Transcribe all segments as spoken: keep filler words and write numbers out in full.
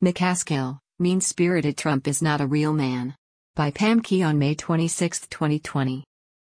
McCaskill, Mean-Spirited Trump is Not a Real Man. By Pam Key on May twenty-sixth, twenty twenty.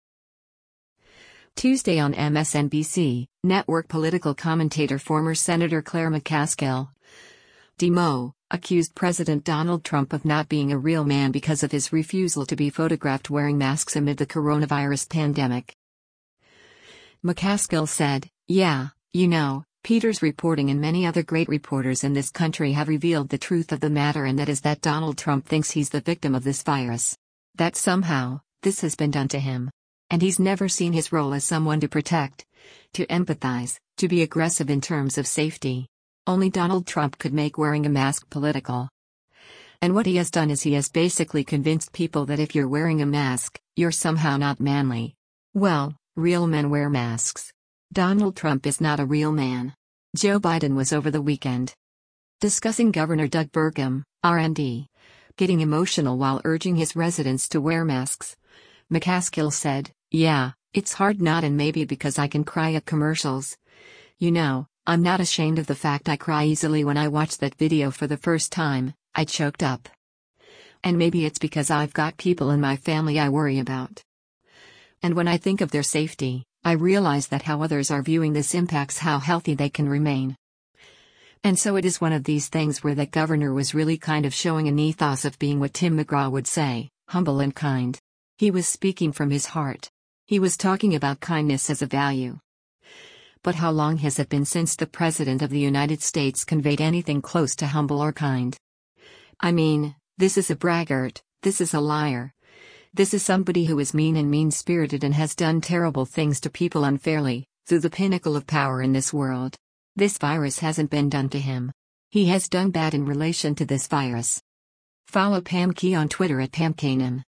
Tuesday on M S N B C network, political commentator former Senator Claire McCaskill, D M O, accused President Donald Trump of not being a real man because of his refusal to be photographed wearing masks amid the coronavirus pandemic. McCaskill said, "Yeah, you know, Peter's reporting and many other great reporters in this country have revealed the truth of the matter, and that is that Donald Trump thinks he's the victim of this virus. That somehow, this has been done to him. And he's never seen his role as someone to protect, to empathize, to be aggressive in terms of safety. Only Donald Trump could make wearing a mask political. And what he has done is he has basically convinced people that if you're wearing a mask, you're somehow not manly. Well, real men wear masks. Donald Trump is not a real man." Joe Biden was over the weekend discussing Governor Doug Burgum, R and D, getting emotional while urging his residents to wear masks. McCaskill said, "Yeah, it's hard not, and maybe because I can cry at commercials. You know, I'm not ashamed of the fact I cry easily. When I watched that video for the first time, I choked up. And maybe it's because I've got people in my family I worry about. And when I think of their safety, I realize that how others are viewing this impacts how healthy they can remain. And so it is one of these things where that governor was really kind of showing an ethos of being what Tim McGraw would say, humble and kind. He was speaking from his heart. He was talking about kindness as a value. But how long has it been since the President of the United States conveyed anything close to humble or kind? I mean, this is a braggart, this is a liar. This is somebody who is mean and mean-spirited and has done terrible things to people unfairly, through the pinnacle of power in this world. This virus hasn't been done to him. He has done bad in relation to this virus." Follow Pam Key on Twitter at Pam Kanan.